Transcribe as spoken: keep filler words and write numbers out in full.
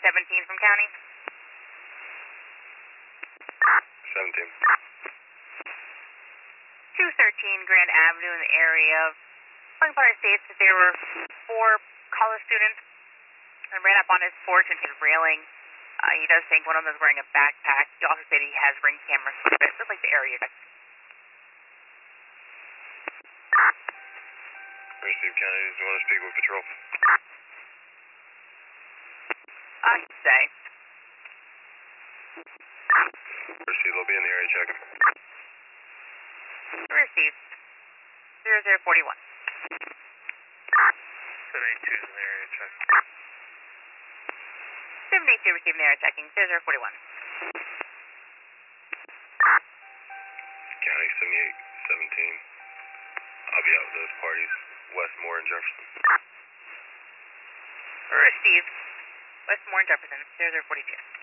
seventeen from county. seventeen. two thirteen Grand Avenue in the area. Calling Empire states that there were four college students and ran up on his porch and his railing. Uh, he does think one of them is wearing a backpack. He also said he has ring camera footage. Looks like the area. Receive County, do you want to speak with patrol? I should say. Receive, they'll be in the area checking. Received. zero zero four one. seventy-two is in the area checking. seventy-two received in the area checking. zero zero four one. County seventy-eight seventeen. I'll be out with those parties. Westmore and Jefferson. Received. Westmore and Jefferson. zero zero four two.